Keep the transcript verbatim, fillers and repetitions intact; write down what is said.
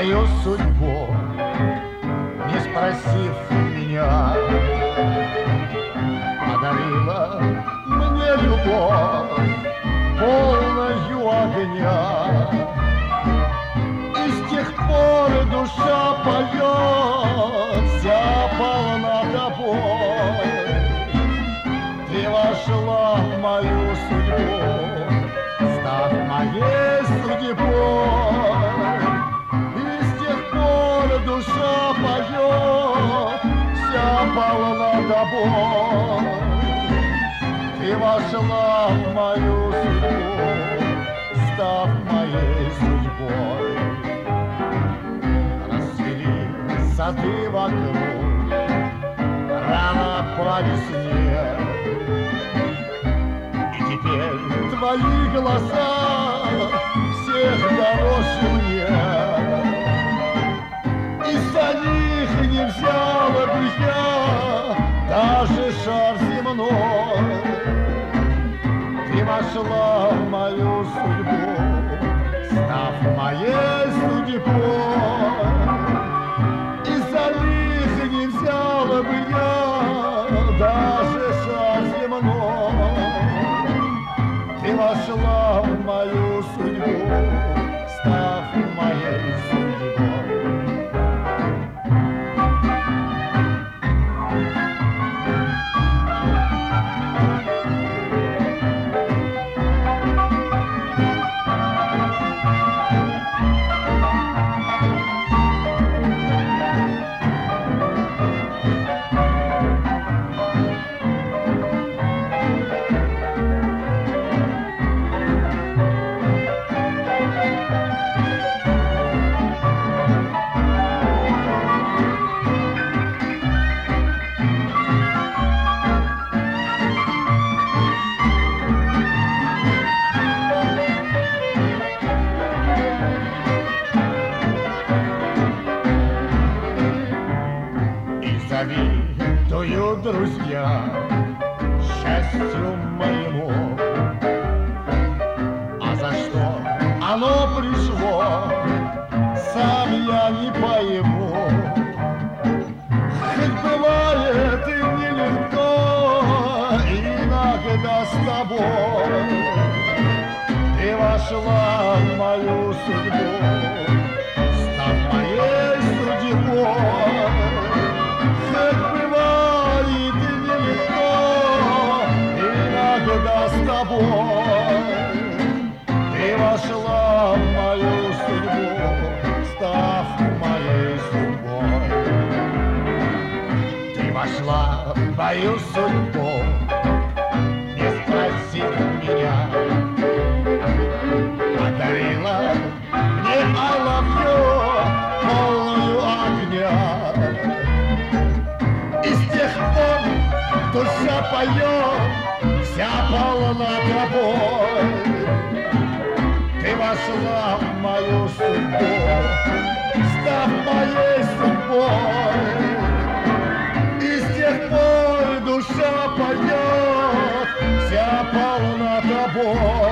мою судьбу, не спросив меня, подарила мне любовь полною огня. И с тех пор душа поет, вся полна тобой. Ты вошла в мою судьбу, став моей судьбой. И с тех пор душа поет, вся полна тобой. Ты вошла в мою судьбу, став моей судьбой. Расцвели сады вокруг, рано по весне. И теперь твои глаза всех дороже мне. Из-за них не взяла бы я даже шар земной. Ты вошла в мою судьбу, став моей судьбой. Из-за них не взяла бы я даже шар земной. Ты вошла в мою судьбу, став моей судьбой. Завидую, друзья, счастью моему. А за что оно пришло, сам я не пойму. Хоть бывает и нелегко иногда с тобой. Ты вошла в мою судьбу, став моей судьбой. Бывает и нелегко иногда с тобой. Ты вошла в мою судьбу, став моей судьбой. Ты вошла в мою судьбу, не спросив меня, подарила мне I love you, полную огня. Душа поет, вся полна тобой. Ты вошла в мою судьбу, став моей судьбой. И с тех пор душа поет, вся полна тобой.